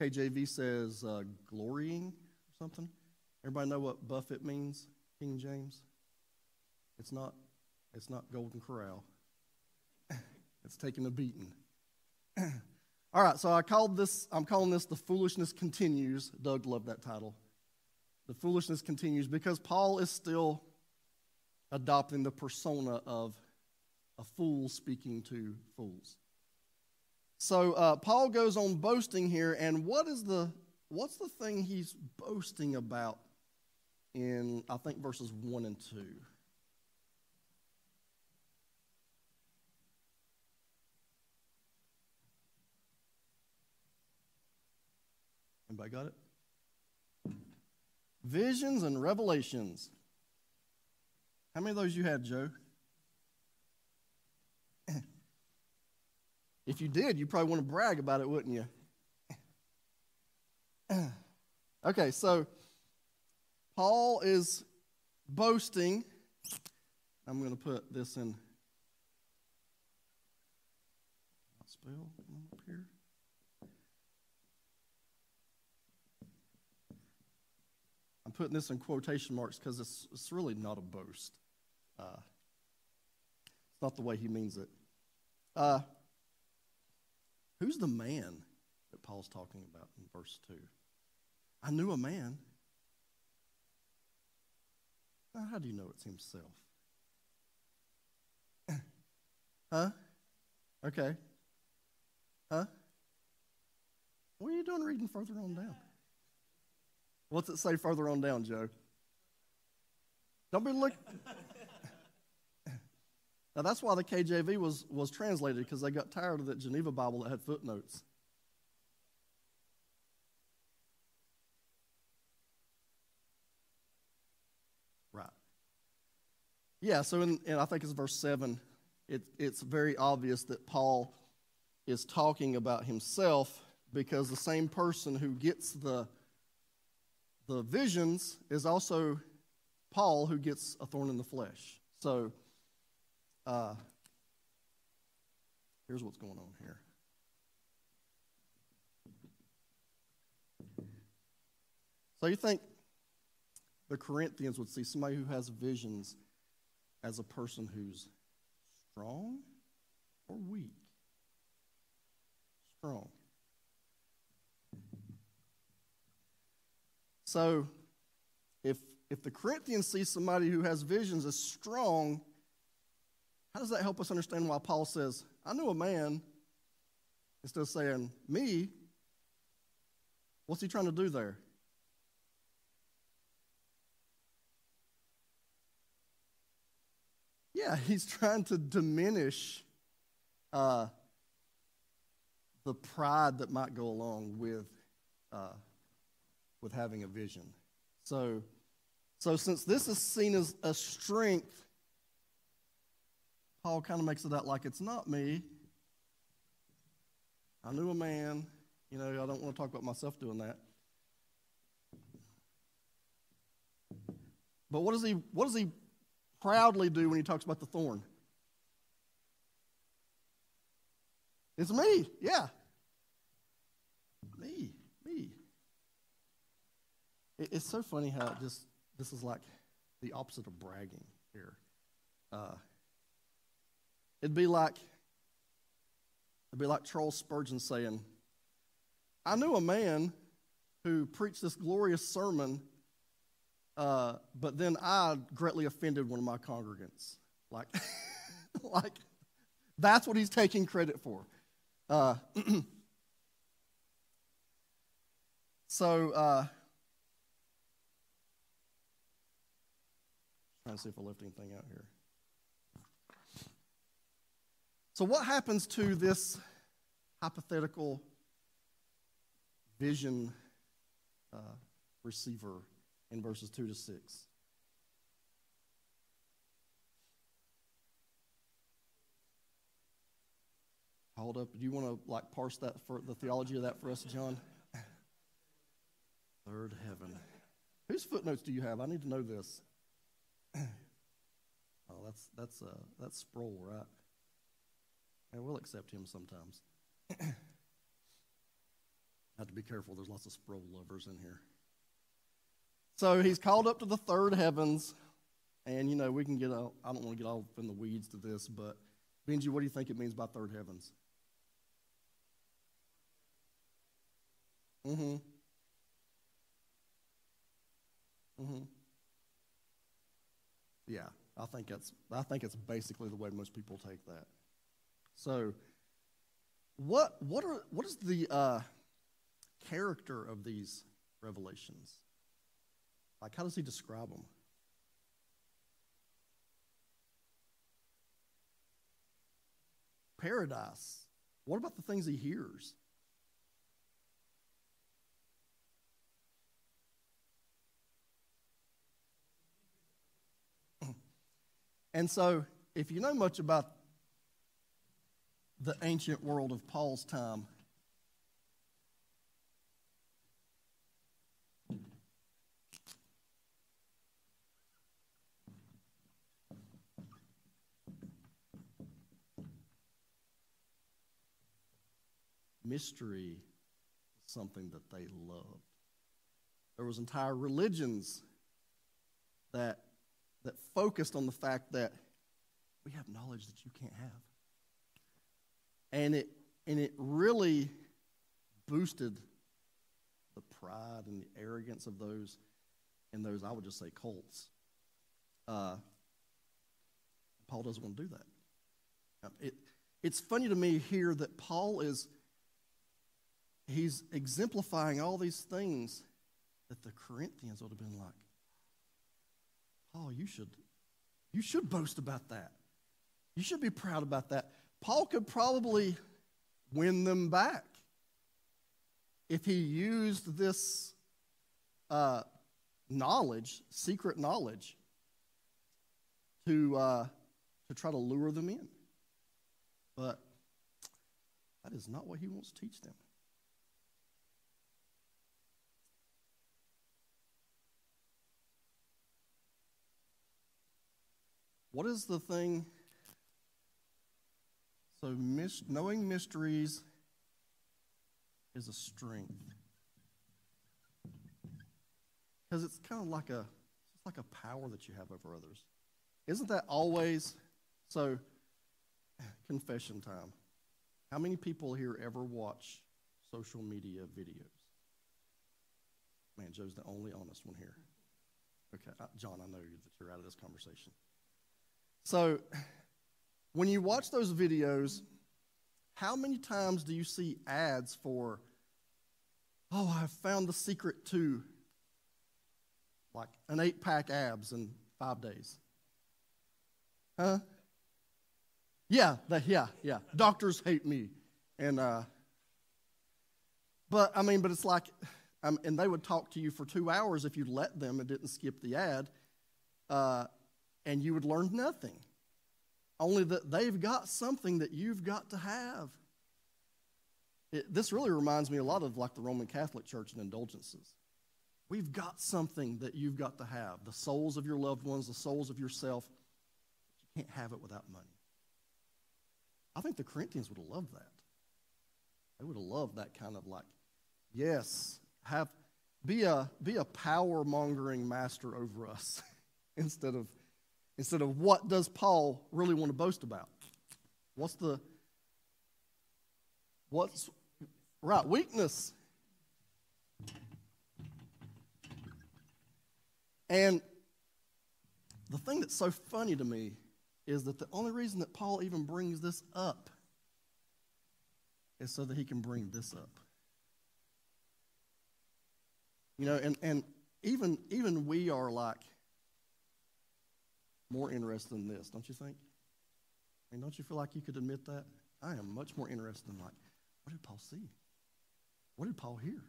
KJV says glorying or something. Everybody know what buffet means, King James? It's not Golden Corral. It's taking a beating. All right, so I'm calling this The Foolishness Continues. Doug loved that title. The Foolishness Continues, because Paul is still adopting the persona of a fool speaking to fools. So Paul goes on boasting here, and what's the thing he's boasting about in, I think, verses 1 and 2? Anybody got it? Visions and revelations. How many of those you had, Joe? If you did, you probably want to brag about it, wouldn't you? Okay, so Paul is boasting. I'm going to put this in. I'll spell up here. I'm putting this in quotation marks because it's really not a boast. It's not the way he means it. Who's the man that Paul's talking about in verse 2? I knew a man. Now, how do you know it's himself? Huh? Okay. Huh? What are you doing reading further on down? What's it say further on down, Joe? Don't be looking. Now, that's why the KJV was translated, because they got tired of that Geneva Bible that had footnotes. Right. Yeah, so in I think it's verse 7, it's very obvious that Paul is talking about himself, because the same person who gets the visions is also Paul, who gets a thorn in the flesh. So here's what's going on here. So you think the Corinthians would see somebody who has visions as a person who's strong or weak? Strong. So if the Corinthians see somebody who has visions as strong, how does that help us understand why Paul says, I knew a man, instead of saying, me? What's he trying to do there? Yeah, he's trying to diminish the pride that might go along with having a vision. So since this is seen as a strength, Paul kind of makes it out like it's not me. I knew a man. I don't want to talk about myself doing that. But what does he proudly do when he talks about the thorn? It's me. Yeah. Me. It's so funny how this is like the opposite of bragging here. It'd be like Charles Spurgeon saying, I knew a man who preached this glorious sermon, but then I greatly offended one of my congregants. Like that's what he's taking credit for. Trying to see if I left anything out here. So what happens to this hypothetical vision receiver in verses 2 to 6? Hold up. Do you want to parse that for the theology of that for us, John? Third heaven. Whose footnotes do you have? I need to know this. Oh, that's Sproul, right? And we'll accept him sometimes. have to be careful. There's lots of Sproul lovers in here. So he's called up to the third heavens, and, we can get out. I don't want to get all up in the weeds to this, but Benji, what do you think it means by third heavens? Mm-hmm. Mm-hmm. Yeah, I think it's basically the way most people take that. So, what is the character of these revelations? Like, how does he describe them? Paradise. What about the things he hears? And so, if you know much about the ancient world of Paul's time, mystery is something that they loved. There was entire religions that focused on the fact that we have knowledge that you can't have. And it really boosted the pride and the arrogance of those, I would just say, cults. Paul doesn't want to do that. It's funny to me here that Paul he's exemplifying all these things that the Corinthians would have been like, Paul, you should boast about that. You should be proud about that. Paul could probably win them back if he used this knowledge, secret knowledge, to try to lure them in. But that is not what he wants to teach them. What is the thing? So knowing mysteries is a strength. Because it's kind of like a power that you have over others. Isn't that always? So, confession time. How many people here ever watch social media videos? Man, Joe's the only honest one here. Okay, John, I know that you're out of this conversation. So, when you watch those videos, how many times do you see ads for, oh, I found the secret to, like, an 8-pack abs in 5 days? Huh? Yeah. Doctors hate me. And, but it's like, and they would talk to you for 2 hours if you let them and didn't skip the ad, and you would learn nothing. Only that they've got something that you've got to have. This really reminds me a lot of like the Roman Catholic Church and indulgences. We've got something that you've got to have. The souls of your loved ones, the souls of yourself. You can't have it without money. I think the Corinthians would have loved that. They would have loved that kind of like, yes, be a power-mongering master over us instead of what does Paul really want to boast about? What's right, weakness. And the thing that's so funny to me is that the only reason that Paul even brings this up is so that he can bring this up. And even we are like more interested in this, don't you think? I mean, don't you feel like you could admit that? I am much more interested in like, what did Paul see? What did Paul hear?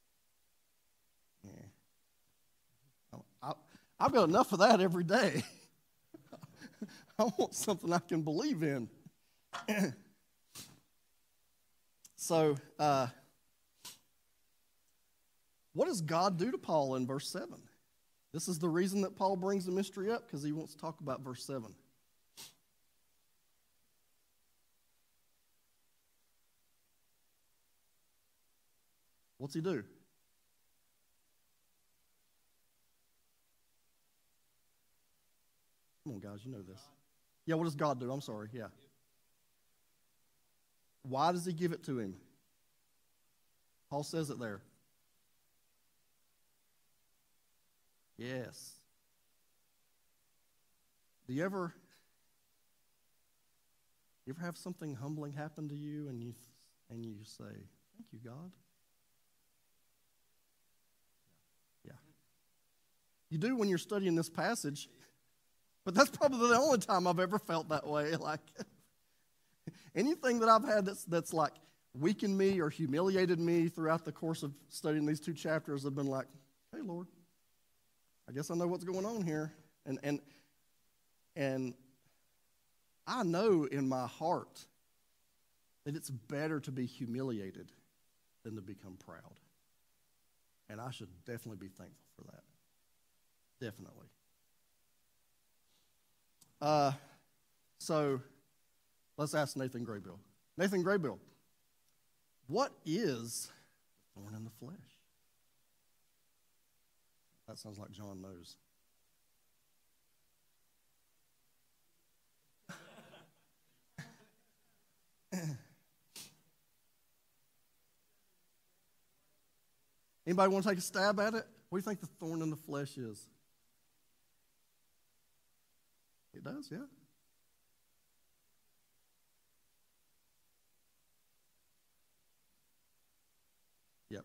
Yeah. I've got enough of that every day. I want something I can believe in. So, what does God do to Paul in verse 7? This is the reason that Paul brings the mystery up, because he wants to talk about verse 7. What's he do? Come on, guys, you know this. Yeah, what does God do? I'm sorry, yeah. Why does he give it to him? Paul says it there. Yes. Do you ever have something humbling happen to you and you say, "Thank you, God"? Yeah. You do when you're studying this passage, but that's probably the only time I've ever felt that way. Like anything that I've had that's like weakened me or humiliated me throughout the course of studying these 2 chapters, I've been like, "Hey, Lord, I guess I know what's going on here." And I know in my heart that it's better to be humiliated than to become proud. And I should definitely be thankful for that. Definitely. So let's ask Nathan Graybill. Nathan Graybill, what is the thorn in the flesh? That sounds like John knows. Anybody want to take a stab at it? What do you think the thorn in the flesh is? It does, yeah. Yep.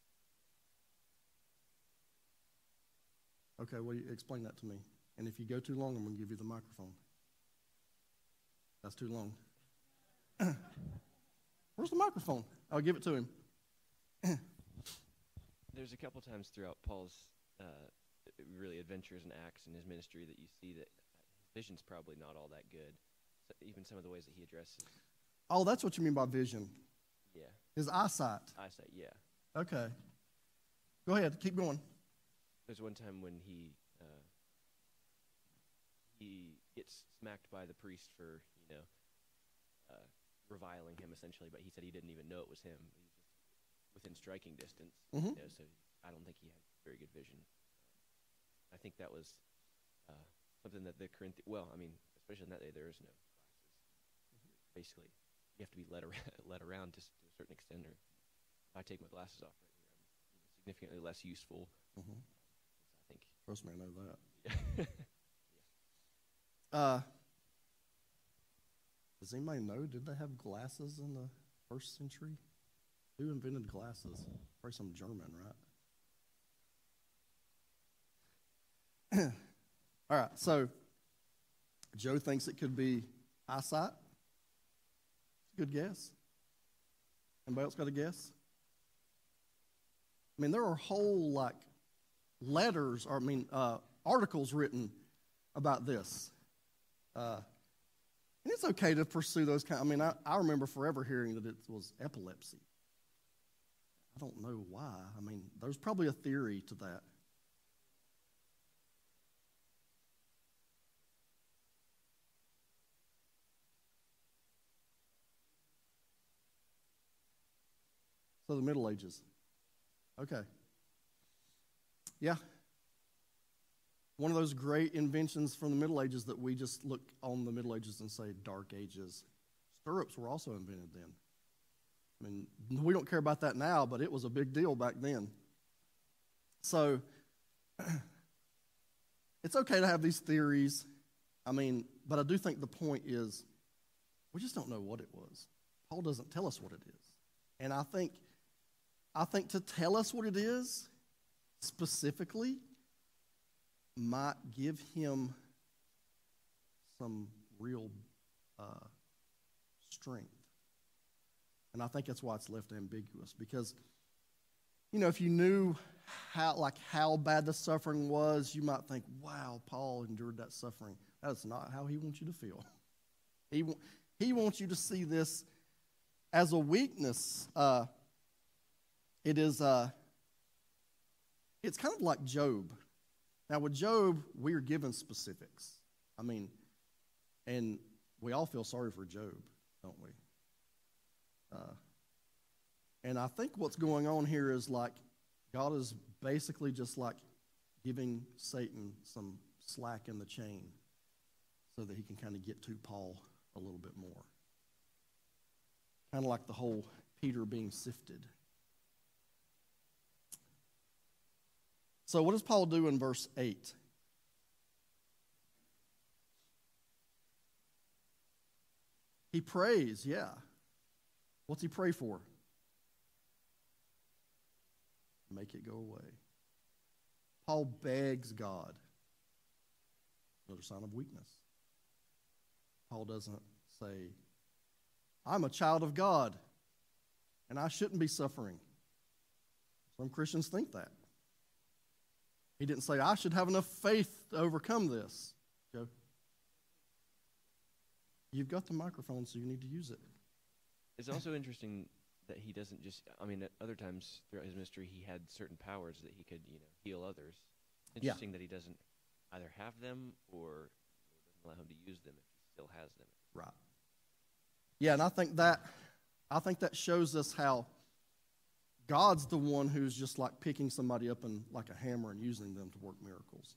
Okay, well, explain that to me. And if you go too long, I'm going to give you the microphone. That's too long. Where's the microphone? I'll give it to him. There's a couple times throughout Paul's really adventures and acts in his ministry that you see that his vision's probably not all that good. So even some of the ways that he addresses. Oh, that's what you mean by vision. Yeah. His eyesight. Eyesight, yeah. Okay. Go ahead. Keep going. There's one time when he gets smacked by the priest for, reviling him essentially, but he said he didn't even know it was him. He was just within striking distance. Mm-hmm. So I don't think he had very good vision. I think that was something that the especially in that day, there is no glasses. Basically, you have to be led around to a certain extent, or if I take my glasses off right here, I'm significantly less useful. Mm-hmm. I think. Trust me, I know that. Yeah. Does anybody know, did they have glasses in the 1st century? Who invented glasses? Probably some German, right? All right, so Joe thinks it could be eyesight. Good guess. Anybody else got a guess? I mean, there are whole, letters, articles written about this. And it's okay to pursue those I remember forever hearing that it was epilepsy. I don't know why. There's probably a theory to that. So the Middle Ages. Okay. Yeah. One of those great inventions from the Middle Ages that we just look on the Middle Ages and say Dark Ages. Stirrups were also invented then. We don't care about that now, but it was a big deal back then. So, it's okay to have these theories. But I do think the point is, we just don't know what it was. Paul doesn't tell us what it is. And I think to tell us what it is, specifically, might give him some real strength. And I think that's why it's left ambiguous. Because, if you knew how bad the suffering was, you might think, wow, Paul endured that suffering. That's not how he wants you to feel. He wants you to see this as a weakness. It's kind of like Job. Now, with Job, we are given specifics. And we all feel sorry for Job, don't we? And I think what's going on here is like God is basically just like giving Satan some slack in the chain so that he can kind of get to Paul a little bit more. Kind of like the whole Peter being sifted. So what does Paul do in verse 8? He prays, yeah. What's he pray for? Make it go away. Paul begs God. Another sign of weakness. Paul doesn't say, I'm a child of God, and I shouldn't be suffering. Some Christians think that. He didn't say, I should have enough faith to overcome this. Joe? You've got the microphone, so you need to use it. It's also interesting that he doesn't just, I mean, at other times throughout his ministry, he had certain powers that he could, heal others. Interesting that he doesn't either have them or doesn't allow him to use them if he still has them. Right. Yeah, and I think that shows us how God's the one who's just like picking somebody up and like a hammer and using them to work miracles.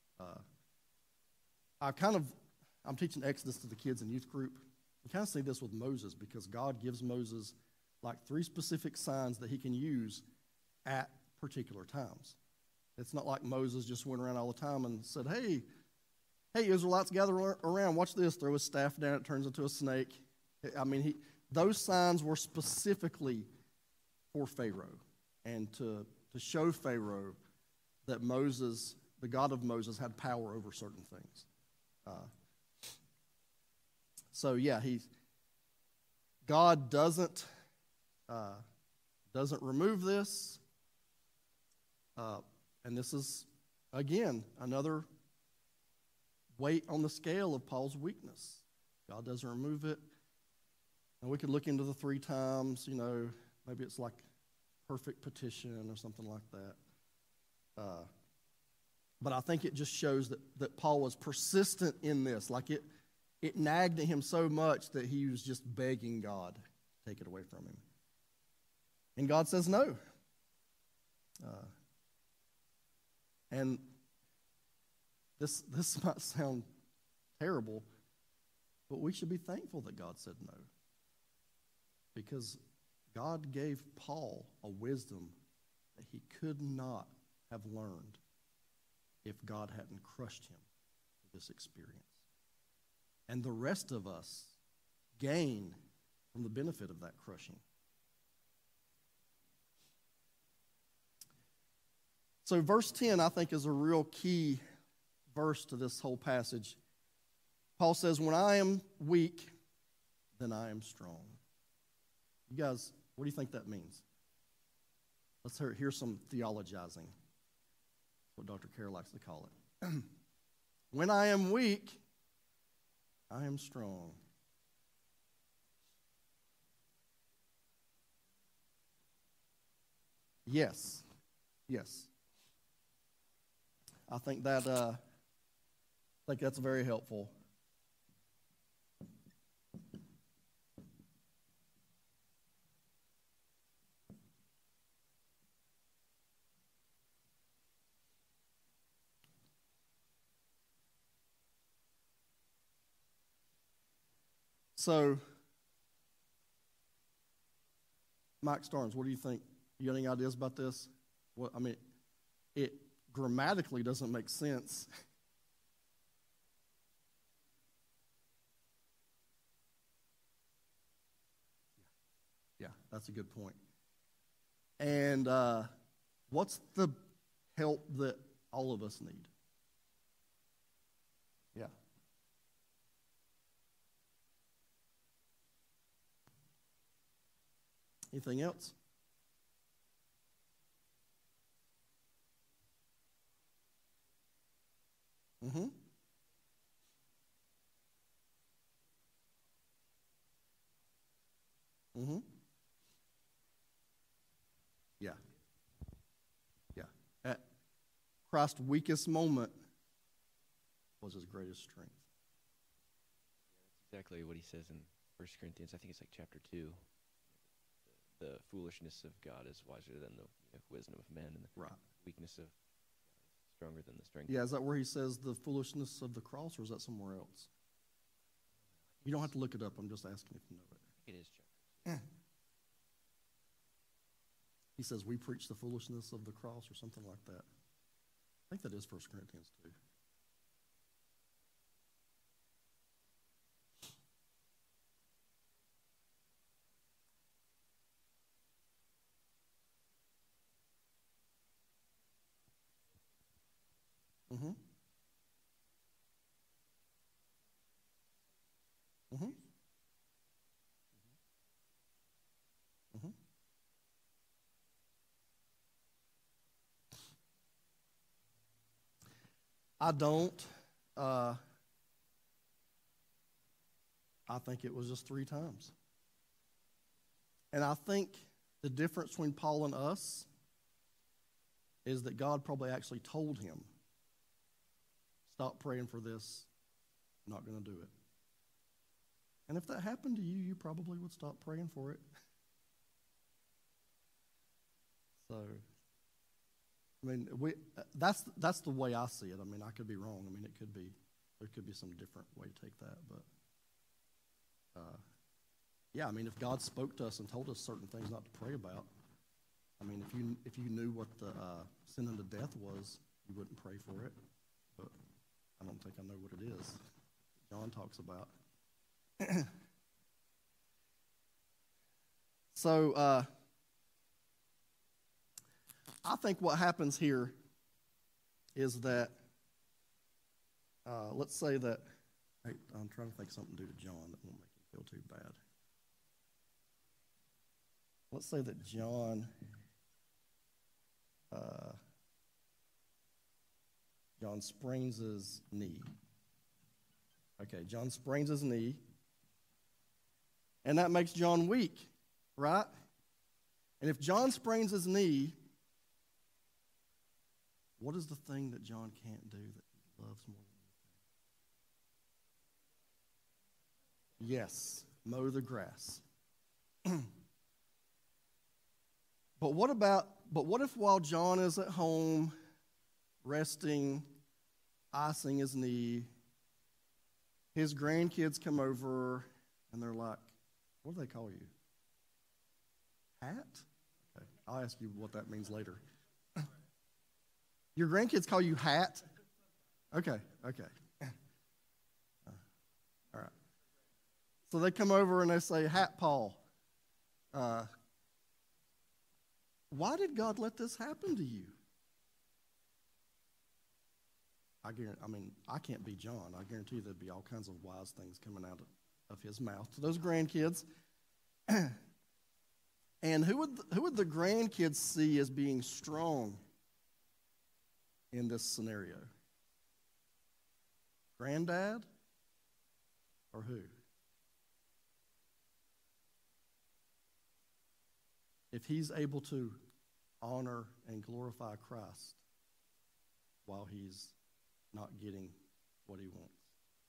I'm teaching Exodus to the kids in youth group. You kind of see this with Moses because God gives Moses like 3 specific signs that he can use at particular times. It's not like Moses just went around all the time and said, hey, Israelites, gather around, watch this, throw his staff down, it turns into a snake. I mean, those signs were specifically for Pharaoh and to show Pharaoh that Moses, the God of Moses, had power over certain things. God doesn't remove this, and this is, again, another weight on the scale of Paul's weakness. God doesn't remove it. And we could look into the 3 times, maybe it's like perfect petition or something like that. But I think it just shows that Paul was persistent in this. Like it nagged at him so much that he was just begging God to take it away from him. And God says no. And this might sound terrible, but we should be thankful that God said no. Because God gave Paul a wisdom that he could not have learned if God hadn't crushed him with this experience. And the rest of us gain from the benefit of that crushing. So verse 10, I think, is a real key verse to this whole passage. Paul says, when I am weak, then I am strong. You guys, what do you think that means? Let's hear some theologizing. That's what Dr. Kerr likes to call it. When I am weak, I am strong. Yes. I think that's very helpful. So, Mike Starnes, what do you think? You got any ideas about this? It grammatically doesn't make sense. Yeah, that's a good point. And what's the help that all of us need? Yeah. Anything else? Mm-hmm. Mm-hmm. Yeah. At Christ's weakest moment was his greatest strength. That's exactly what he says in 1 Corinthians. I think it's like chapter 2. the foolishness of God is wiser than the wisdom of men, and the Right. weakness of God is stronger than the strength. Yeah, is that where he says the foolishness of the cross, or is that somewhere else? You don't have to look it up. I'm just asking if you know it. I think it is chapter. He says we preach the foolishness of the cross or something like that. I think that is 1 Corinthians 2. Mm-hmm. Mm-hmm. Mm-hmm. I don't. I think it was just 3 times. And I think the difference between Paul and us is that God probably actually told him, stop praying for this, I'm not going to do it. And if that happened to you, you probably would stop praying for it. So, I mean, that's the way I see it. I mean, I could be wrong. I mean, there could be some different way to take that. But, yeah, I mean, if God spoke to us and told us certain things not to pray about, I mean, if you knew what the sin unto death was, you wouldn't pray for it. But I don't think I know what it is John talks about. So, I think what happens here is that, let's say that, I'm trying to think of something to do to John that won't make him feel too bad. Let's say that John sprains his knee. Okay, John sprains his knee, and that makes John weak, right? And if John sprains his knee, what is the thing that John can't do that he loves more than anything? Yes, mow the grass. But what if while John is at home, resting, icing his knee, his grandkids come over and they're like, what do they call you? Hat? Okay, I'll ask you what that means later. Your grandkids call you Hat? Okay. All right. So they come over and they say, Hat Paul, why did God let this happen to you? I can't be John. I guarantee there'd be all kinds of wise things coming out of his mouth to those grandkids. And who would the grandkids see as being strong in this scenario? Granddad or who? If he's able to honor and glorify Christ while he's not getting what he wants,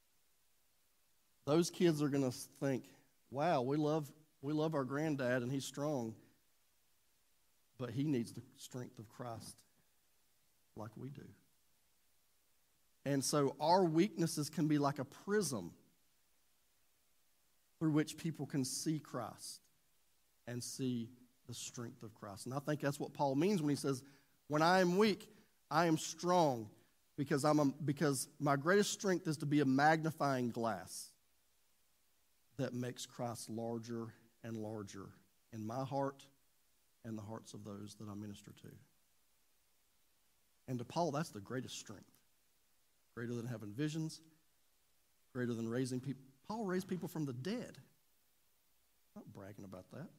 those kids are going to think, wow, we love our granddad and he's strong, but he needs the strength of Christ like we do. And so our weaknesses can be like a prism through which people can see Christ and see the strength of Christ. And I think that's what Paul means when he says, when I am weak, I am strong, because my greatest strength is to be a magnifying glass that makes Christ larger and larger in my heart and the hearts of those that I minister to. And to Paul, that's the greatest strength. Greater than having visions, greater than raising people. Paul raised people from the dead. I'm not bragging about that.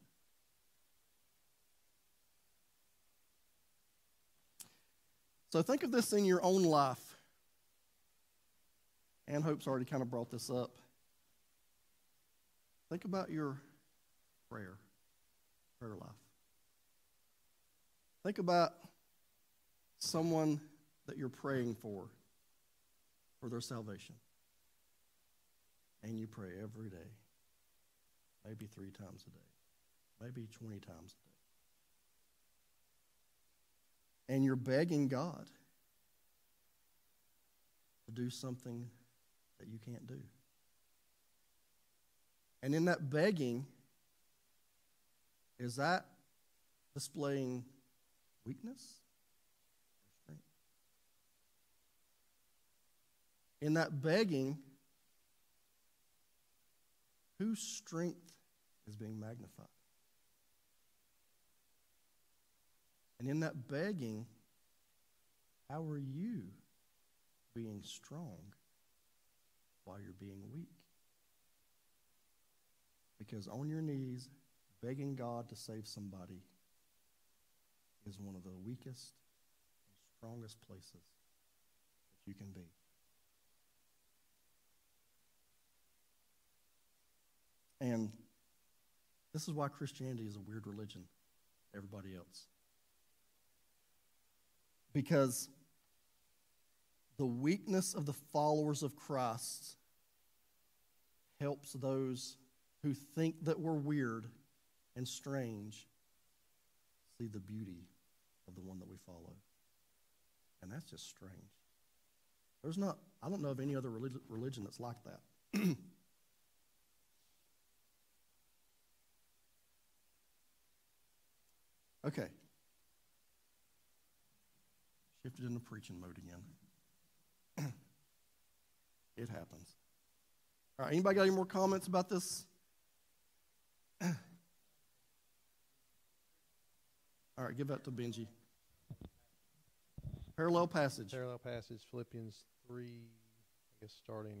So think of this in your own life. Ann Hope's already kind of brought this up. Think about your prayer life. Think about someone that you're praying for their salvation. And you pray every day, maybe 3 times a day, maybe 20 times a day. And you're begging God to do something that you can't do. And in that begging, is that displaying weakness or strength? In that begging, whose strength is being magnified? And in that begging, how are you being strong while you're being weak? Because on your knees, begging God to save somebody is one of the weakest and strongest places that you can be. And this is why Christianity is a weird religion to everybody else. Because the weakness of the followers of Christ helps those who think that we're weird and strange see the beauty of the one that we follow. And that's just strange. I don't know of any other religion that's like that. Okay. Shifted into preaching mode again. It happens. All right, anybody got any more comments about this? All right, give that to Benji. Parallel passage. Parallel passage, Philippians 3, I guess starting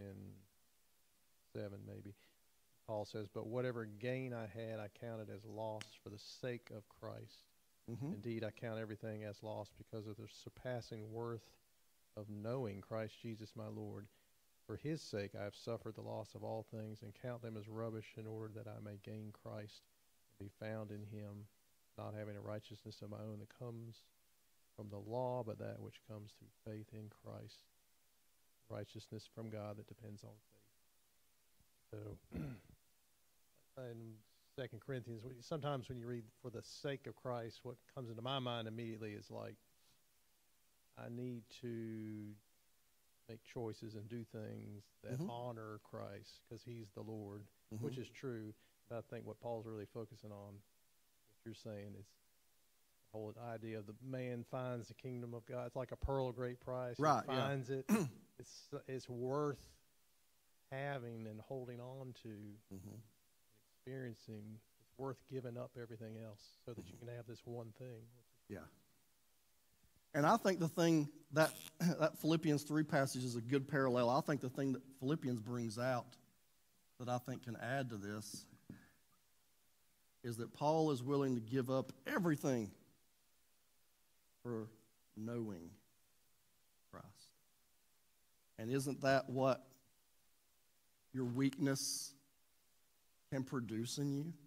in 7 maybe. Paul says, "But whatever gain I had, I counted as loss for the sake of Christ. Mm-hmm. Indeed, I count everything as loss because of the surpassing worth of knowing Christ Jesus my Lord. For his sake I have suffered the loss of all things and count them as rubbish in order that I may gain Christ and be found in him, not having a righteousness of my own that comes from the law, but that which comes through faith in Christ, righteousness from God that depends on faith." So in 2 Corinthians, sometimes when you read for the sake of Christ, what comes into my mind immediately is like, I need to make choices and do things that honor Christ because he's the Lord, which is true. But I think what Paul's really focusing on, what you're saying, is the whole idea of the man finds the kingdom of God. It's like a pearl of great price. Right, he finds it. It's worth having and holding on to, experiencing. It's worth giving up everything else so that you can have this one thing. Yeah. And I think the thing that Philippians 3 passage is a good parallel. I think the thing that Philippians brings out that I think can add to this is that Paul is willing to give up everything for knowing Christ. And isn't that what your weakness can produce in you?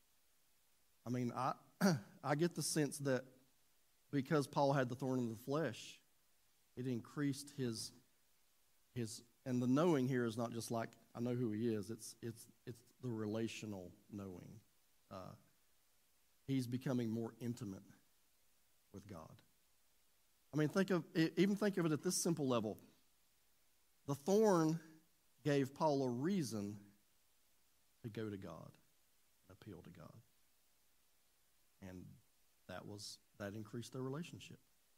I mean, I get the sense that because Paul had the thorn in the flesh, it increased his and the knowing here is not just like I know who he is. It's the relational knowing. He's becoming more intimate with God. I mean, think of it at this simple level. The thorn gave Paul a reason to go to God, and appeal to God, and that increased their relationship.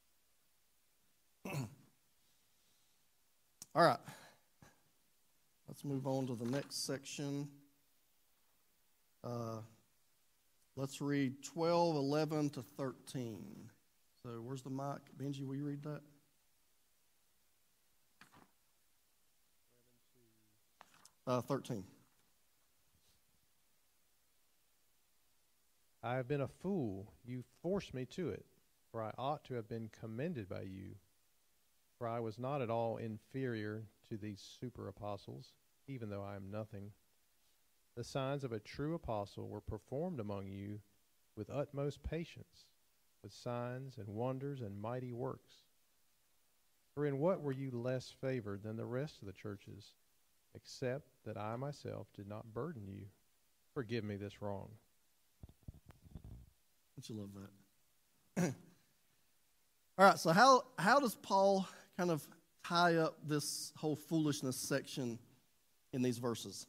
All right. Let's move on to the next section. Let's read 12, 11 to 13. So where's the mic? Benji, will you read that? 13. "I have been a fool. You forced me to it, for I ought to have been commended by you. For I was not at all inferior to these super apostles, even though I am nothing. The signs of a true apostle were performed among you with utmost patience, with signs and wonders and mighty works. For in what were you less favored than the rest of the churches, except that I myself did not burden you? Forgive me this wrong. Don't you love that? All right, so how does Paul kind of tie up this whole foolishness section in these verses?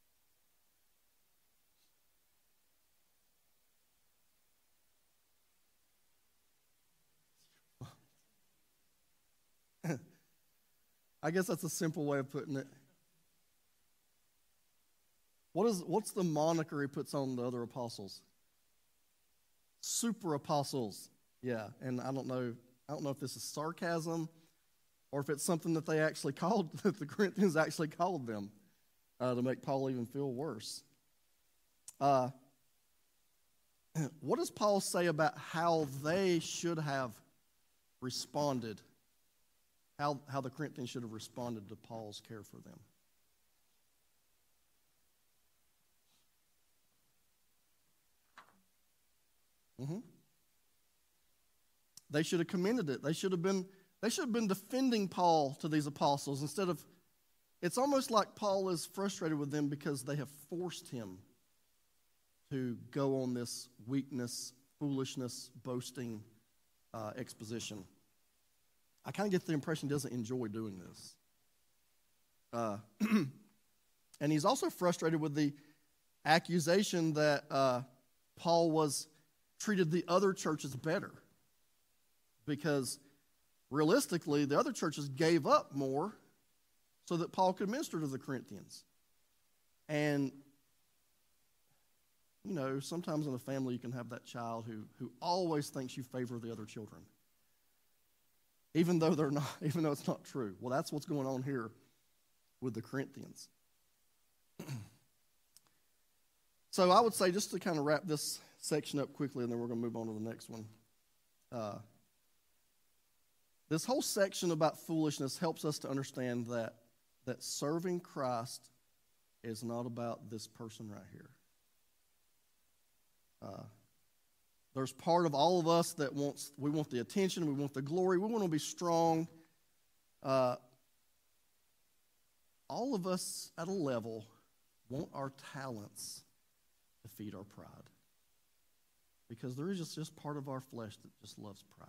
I guess that's a simple way of putting it. What's the moniker he puts on the other apostles? Super apostles. Yeah, and I don't know if this is sarcasm or if it's something that they actually called, that the Corinthians actually called them to make Paul even feel worse. What does Paul say about how they should have responded? How the Corinthians should have responded to Paul's care for them? They should have commended it. They should have been defending Paul to these apostles instead of. It's almost like Paul is frustrated with them because they have forced him to go on this weakness, foolishness, boasting exposition. I kind of get the impression he doesn't enjoy doing this. And he's also frustrated with the accusation that Paul treated the other churches better. Because realistically, the other churches gave up more so that Paul could minister to the Corinthians. And, sometimes in a family you can have that child who always thinks you favor the other children. Even though it's not true. Well, that's what's going on here with the Corinthians. So I would say, just to kind of wrap this section up quickly, and then we're going to move on to the next one. This whole section about foolishness helps us to understand that serving Christ is not about this person right here. There's part of all of us that we want the attention, we want the glory, we want to be strong. All of us at a level want our talents to feed our pride. Because there is just part of our flesh that just loves pride.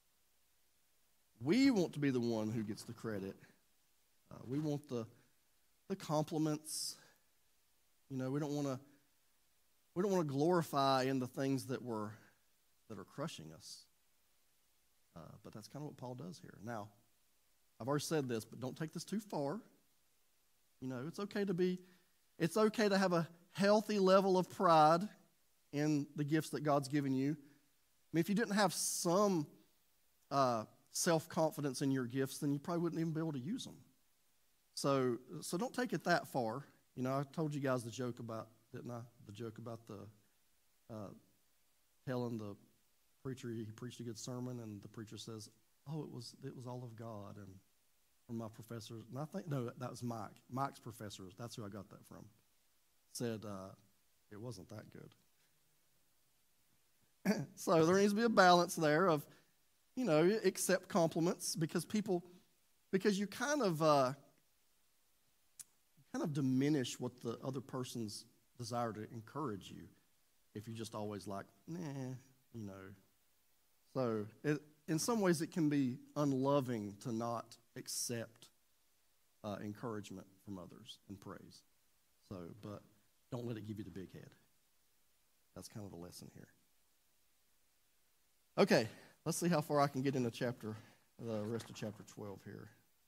We want to be the one who gets the credit. We want the compliments. We don't want to glorify in the things that are crushing us. But that's kind of what Paul does here. Now, I've already said this, but don't take this too far. It's okay to have a healthy level of pride in the gifts that God's given you. I mean, if you didn't have some self-confidence in your gifts, then you probably wouldn't even be able to use them. So don't take it that far. I told you guys the joke about, didn't I? The joke about telling the preacher he preached a good sermon, and the preacher says, "Oh, it was all of God." And from my professors, and I think that was Mike. Mike's professors. That's who I got that from. Said it wasn't that good. So there needs to be a balance there of, accept compliments because you kind of diminish what the other person's desire to encourage you if you just always like, So in some ways it can be unloving to not accept encouragement from others and praise. But don't let it give you the big head. That's kind of the lesson here. Okay, let's see how far I can get into the rest of chapter 12 here.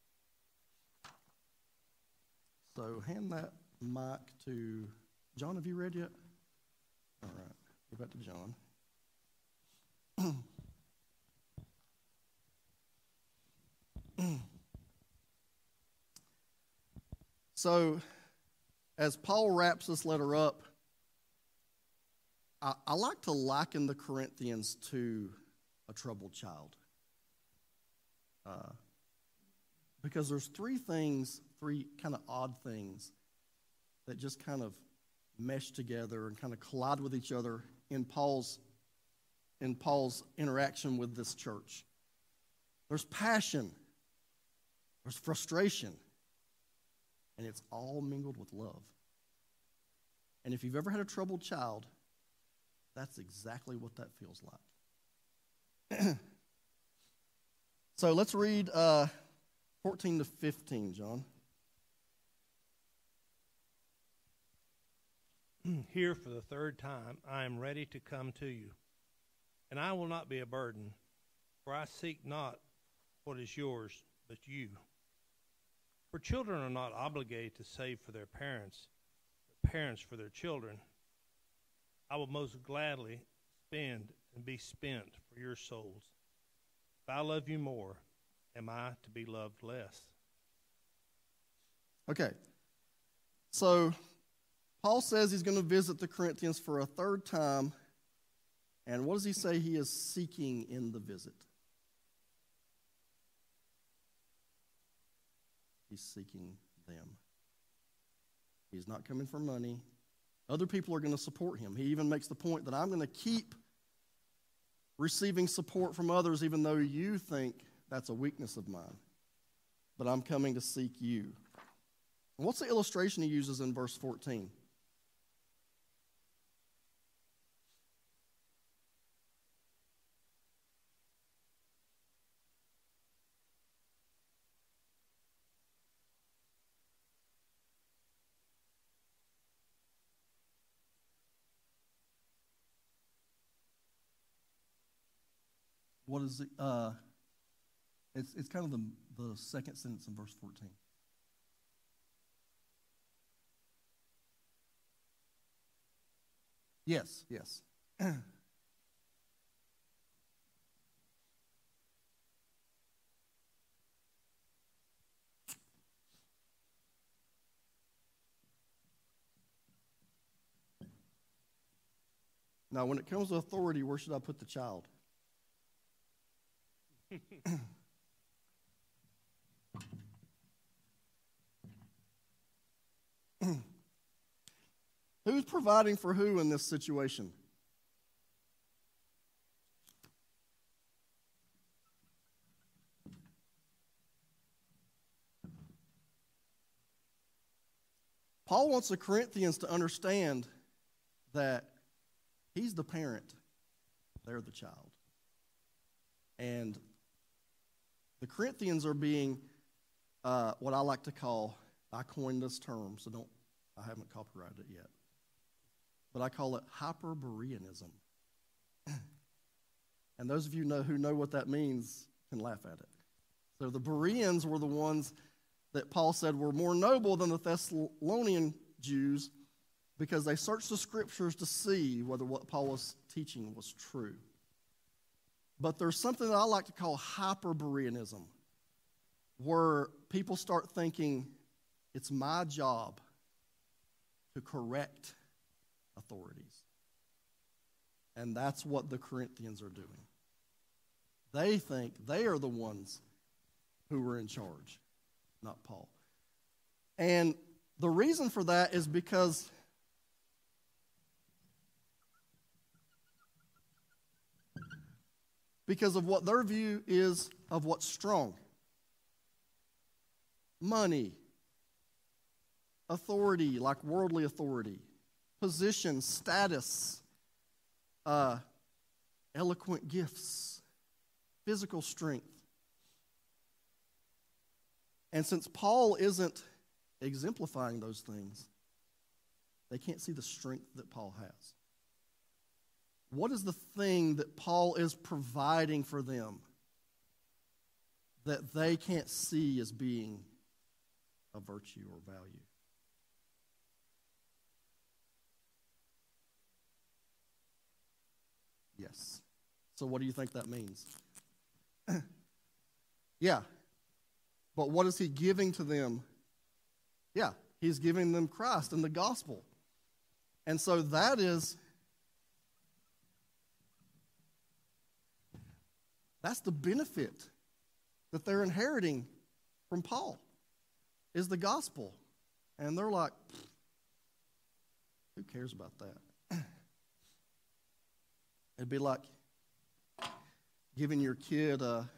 So hand that mic to John. Have you read yet? All right, go back to John. So, as Paul wraps this letter up, I like to liken the Corinthians to a troubled child. Because there's three kind of odd things that just kind of mesh together and kind of collide with each other in Paul's interaction with this church. There's passion, there's frustration, and it's all mingled with love. And if you've ever had a troubled child, That's exactly what that feels like. So let's read 14 to 15, John. Here for the third time, I am ready to come to you, and I will not be a burden, for I seek not what is yours, but you. For children are not obligated to save for their parents, but parents for their children. I will most gladly spend and be spent for your souls. If I love you more, am I to be loved less? Okay. So Paul says he's going to visit the Corinthians for a third time. And what does he say he is seeking in the visit? He's seeking them. He's not coming for money. Other people are going to support him. He even makes the point that I'm going to keep receiving support from others even though you think that's a weakness of mine. But I'm coming to seek you. And what's the illustration he uses in verse 14? What is it? It's kind of the second sentence in verse 14. Yes. Now, when it comes to authority, where should I put the child? Who's providing for who in this situation? Paul wants the Corinthians to understand that he's the parent, they're the child. And the Corinthians are being what I like to call, I coined this term, so I haven't copyrighted it yet, but I call it Hyperboreanism. And those of you who know what that means can laugh at it. So the Bereans were the ones that Paul said were more noble than the Thessalonian Jews because they searched the scriptures to see whether what Paul was teaching was true. But there's something that I like to call Hyperboreanism, where people start thinking it's my job to correct authorities. And that's what the Corinthians are doing. They think they are the ones who were in charge, not Paul. And the reason for that is because of what their view is of what's strong. Money, authority, like worldly authority, position, status, eloquent gifts, physical strength. And since Paul isn't exemplifying those things, they can't see the strength that Paul has. What is the thing that Paul is providing for them that they can't see as being a virtue or value? Yes. So what do you think that means? Yeah. But what is he giving to them? Yeah, he's giving them Christ and the gospel. And so that's the benefit that they're inheriting from Paul, is the gospel. And they're like, who cares about that? It'd be like giving your kid a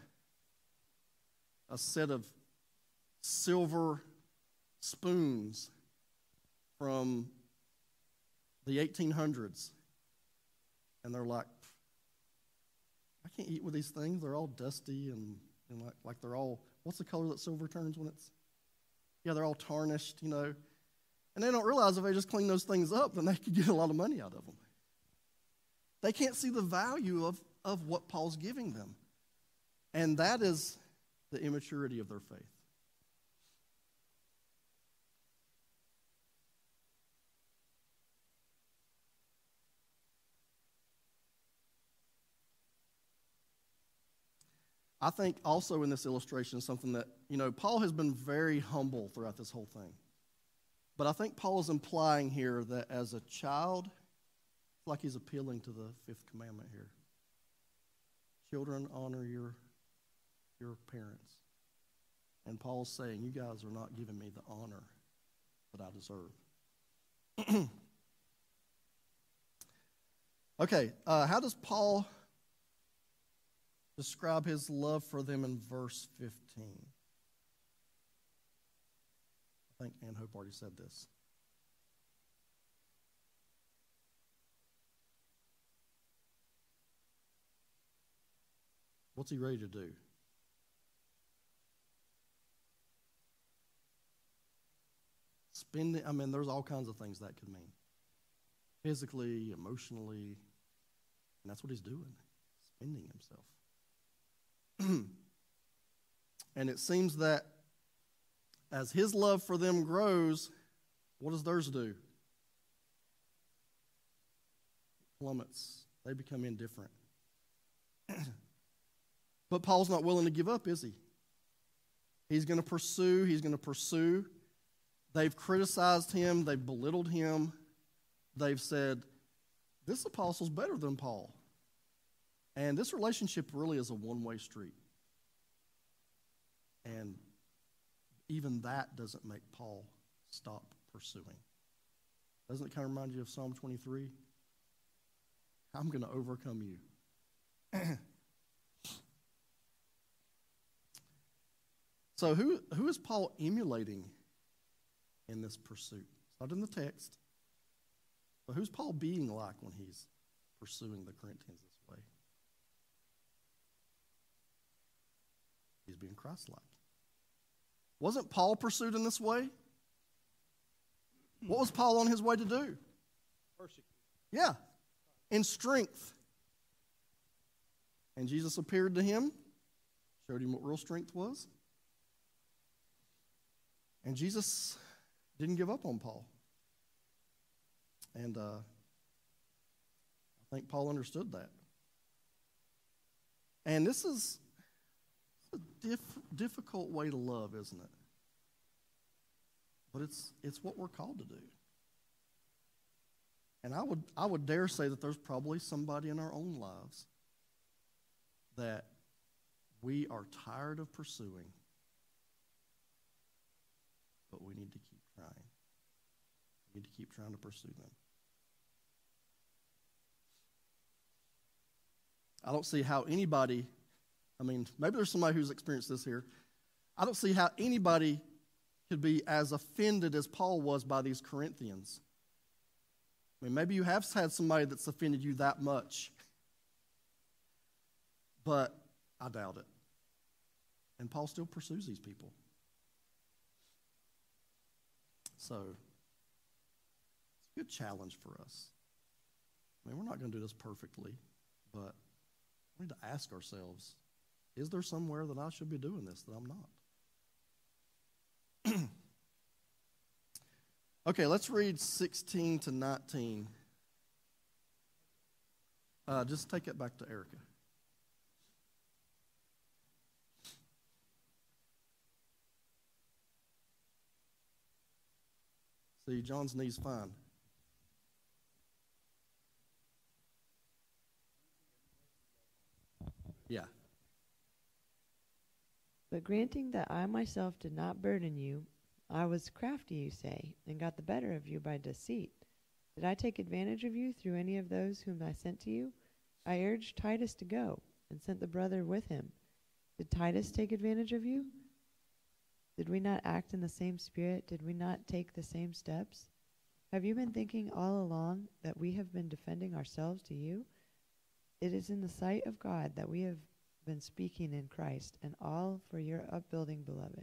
set of silver spoons from the 1800s and they're like, I can't eat with these things. They're all dusty and like they're all, what's the color that silver turns when it's, yeah, they're all tarnished, you know. And they don't realize if they just clean those things up, then they could get a lot of money out of them. They can't see the value of what Paul's giving them. And that is the immaturity of their faith. I think also in this illustration something that, Paul has been very humble throughout this whole thing. But I think Paul is implying here that as a child, it's like he's appealing to the fifth commandment here. Children, honor your parents. And Paul's saying, you guys are not giving me the honor that I deserve. Okay, how does Paul describe his love for them in verse 15? I think Ann Hope already said this. What's he ready to do? Spending, there's all kinds of things that could mean. Physically, emotionally, and that's what he's doing, spending himself. And it seems that as his love for them grows, what does theirs do? Plummets. They become indifferent. But Paul's not willing to give up, is he? He's going to pursue. They've criticized him. They've belittled him. They've said, this apostle's better than Paul. And this relationship really is a one-way street. And even that doesn't make Paul stop pursuing. Doesn't it kind of remind you of Psalm 23? I'm going to overcome you. So who is Paul emulating in this pursuit? It's not in the text. But who's Paul being like when he's pursuing the Corinthians this way? He's being Christ-like. Wasn't Paul pursued in this way? What was Paul on his way to do? Persecute. Yeah, in strength. And Jesus appeared to him, showed him what real strength was. And Jesus didn't give up on Paul. And I think Paul understood that. And this is a difficult way to love, isn't it? But it's what we're called to do. And I would dare say that there's probably somebody in our own lives that we are tired of pursuing, but we need to keep trying. We need to keep trying to pursue them. I don't see how anybody, maybe there's somebody who's experienced this here. I don't see how anybody could be as offended as Paul was by these Corinthians. Maybe you have had somebody that's offended you that much, but I doubt it. And Paul still pursues these people. So, it's a good challenge for us. We're not going to do this perfectly, but we need to ask ourselves, is there somewhere that I should be doing this that I'm not? Okay, let's read 16 to 19. Just take it back to Erica. See, John's knee's fine. Yeah. But granting that I myself did not burden you, I was crafty, you say, and got the better of you by deceit. Did I take advantage of you through any of those whom I sent to you? I urged Titus to go, and sent the brother with him. Did Titus take advantage of you? Did we not act in the same spirit? Did we not take the same steps? Have you been thinking all along that we have been defending ourselves to you? It is in the sight of God that we have been speaking in Christ, and all for your upbuilding, beloved.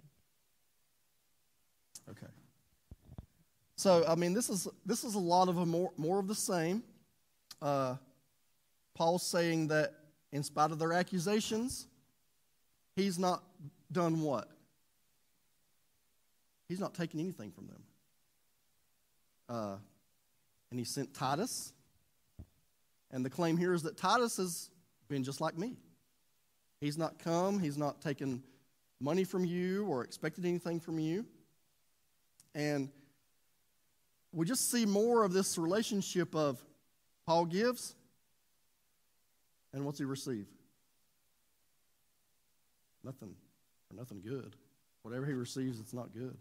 Okay. So, I mean, this is a lot of more of the same. Paul's saying that in spite of their accusations, he's not done what? He's not taken anything from them. And he sent Titus. And the claim here is that Titus has been just like me. He's not come, he's not taken money from you or expected anything from you. And we just see more of this relationship of Paul gives, and what's he receive? Nothing, or nothing good. Whatever he receives, it's not good.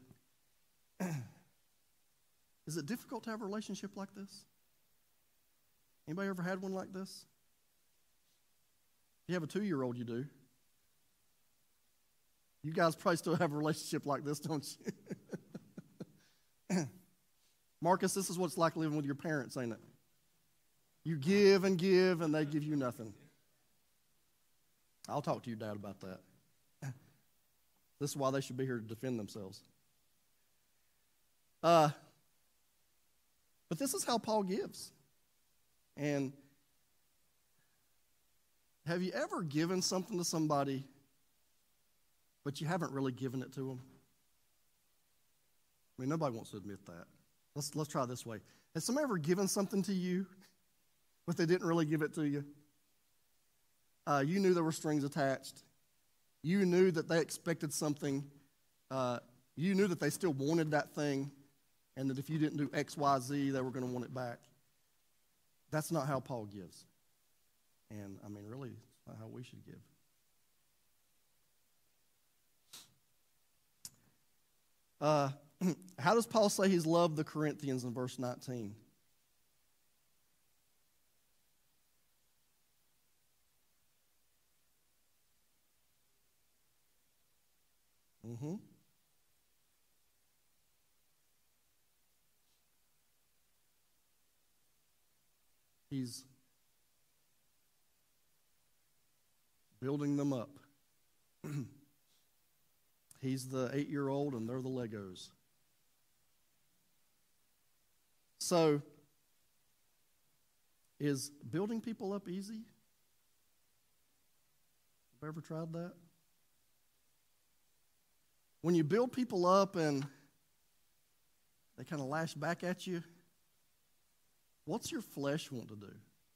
Is it difficult to have a relationship like this? Anybody ever had one like this? If you have a 2-year-old, you do. You guys probably still have a relationship like this, don't you? Marcus, this is what it's like living with your parents, ain't it? You give, and they give you nothing. I'll talk to your dad about that. This is why they should be here to defend themselves. But this is how Paul gives. And have you ever given something to somebody, but you haven't really given it to them? I mean, nobody wants to admit that. Let's try it this way. Has somebody ever given something to you, but they didn't really give it to you? You knew there were strings attached. You knew that they expected something. You knew that they still wanted that thing, and that if you didn't do X, Y, Z, they were going to want it back. That's not how Paul gives. And, I mean, really, it's not how we should give. How does Paul say he's loved the Corinthians in verse 19? He's building them up. He's the 8-year-old and they're the Legos. So, is building people up easy? Have you ever tried that? When you build people up and they kind of lash back at you, what's your flesh want to do?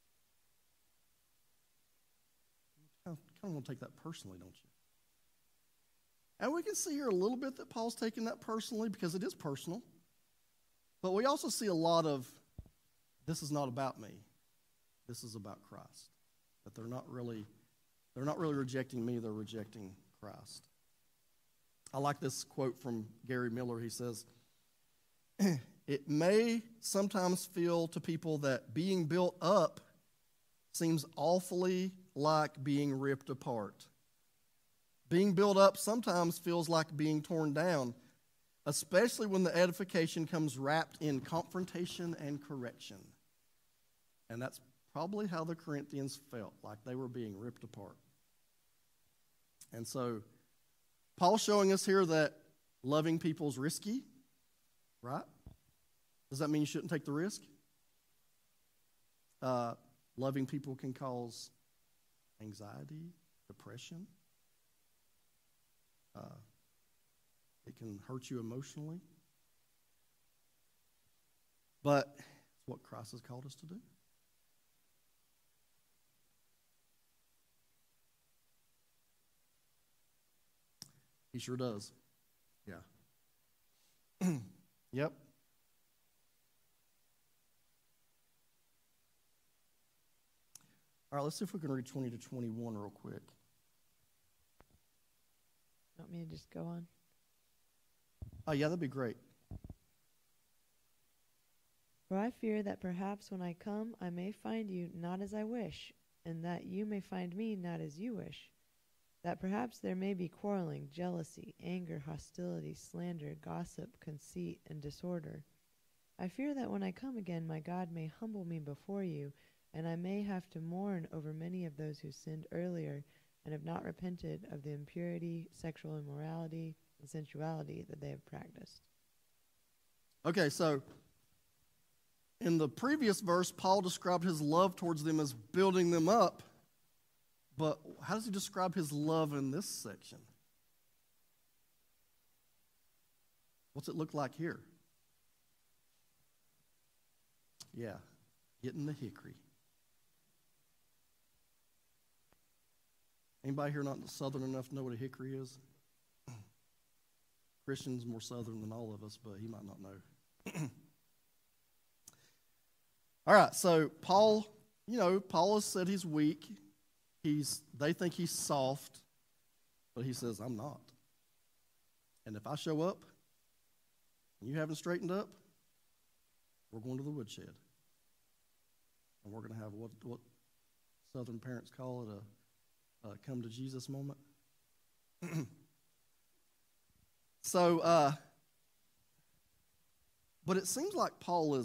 You kind of want to take that personally, don't you? And we can see here a little bit that Paul's taking that personally because it is personal. But we also see a lot of, this is not about me. This is about Christ. That they're not really rejecting me, they're rejecting Christ. I like this quote from Gary Miller. He says, "It may sometimes feel to people that being built up seems awfully like being ripped apart. Being built up sometimes feels like being torn down, especially when the edification comes wrapped in confrontation and correction." And that's probably how the Corinthians felt, like they were being ripped apart. And so, Paul's showing us here that loving people is risky, right? Does that mean you shouldn't take the risk? Loving people can cause anxiety, depression. It can hurt you emotionally. But it's what Christ has called us to do. He sure does. Yeah. Yep. All right, let's see if we can read 20 to 21 real quick. Want me to just go on? Oh, yeah, that'd be great. For I fear that perhaps when I come, I may find you not as I wish, and that you may find me not as you wish. That perhaps there may be quarreling, jealousy, anger, hostility, slander, gossip, conceit, and disorder. I fear that when I come again, my God may humble me before you, and I may have to mourn over many of those who sinned earlier and have not repented of the impurity, sexual immorality, and sensuality that they have practiced. Okay, so in the previous verse, Paul described his love towards them as building them up. But how does he describe his love in this section? What's it look like here? Yeah, getting the hickory. Anybody here not southern enough to know what a hickory is? Christian's more southern than all of us, but he might not know. All right, so Paul has said he's weak. They think he's soft, but he says, I'm not. And if I show up and you haven't straightened up, we're going to the woodshed. And we're going to have what Southern parents call it a come to Jesus moment. So, but it seems like Paul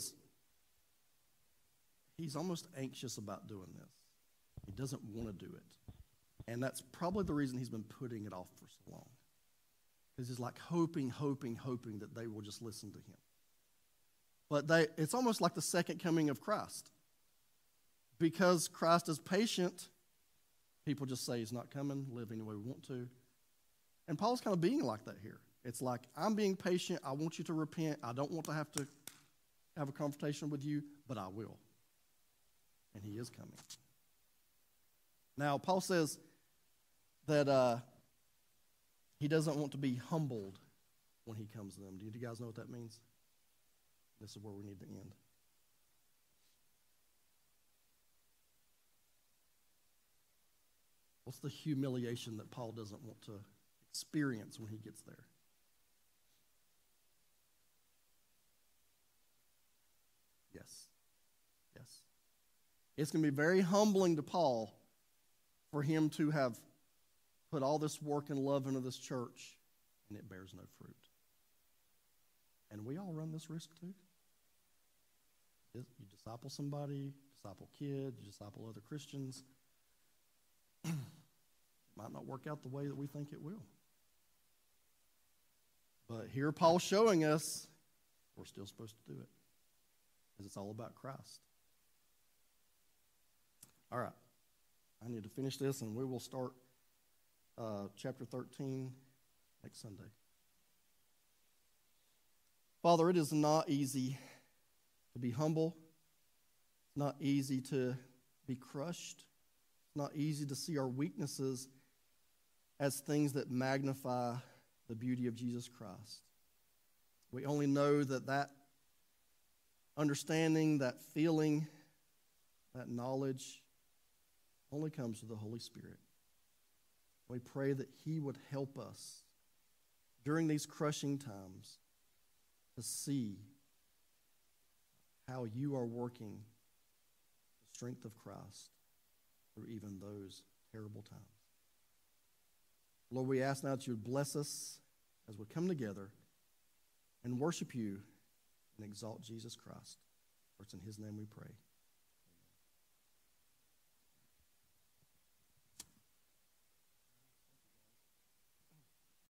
he's almost anxious about doing this. He doesn't want to do it. And that's probably the reason he's been putting it off for so long. Because he's like hoping that they will just listen to him. But it's almost like the second coming of Christ. Because Christ is patient, people just say he's not coming, live any way we want to. And Paul's kind of being like that here. It's like, I'm being patient. I want you to repent. I don't want to have a confrontation with you, but I will. And he is coming. Now, Paul says that he doesn't want to be humbled when he comes to them. Do you guys know what that means? This is where we need to end. What's the humiliation that Paul doesn't want to experience when he gets there? Yes. It's going to be very humbling to Paul for him to have put all this work and love into this church, and it bears no fruit. And we all run this risk too. You disciple somebody, disciple kids, you disciple other Christians. It might not work out the way that we think it will. But here Paul's showing us we're still supposed to do it. Because it's all about Christ. All right. I need to finish this, and we will start chapter 13 next Sunday. Father, it is not easy to be humble. It's not easy to be crushed. It's not easy to see our weaknesses as things that magnify the beauty of Jesus Christ. We only know that understanding, that feeling, that knowledge only comes through the Holy Spirit. We pray that He would help us during these crushing times to see how You are working the strength of Christ through even those terrible times. Lord, we ask now that You would bless us as we come together and worship You and exalt Jesus Christ. For it's in His name we pray.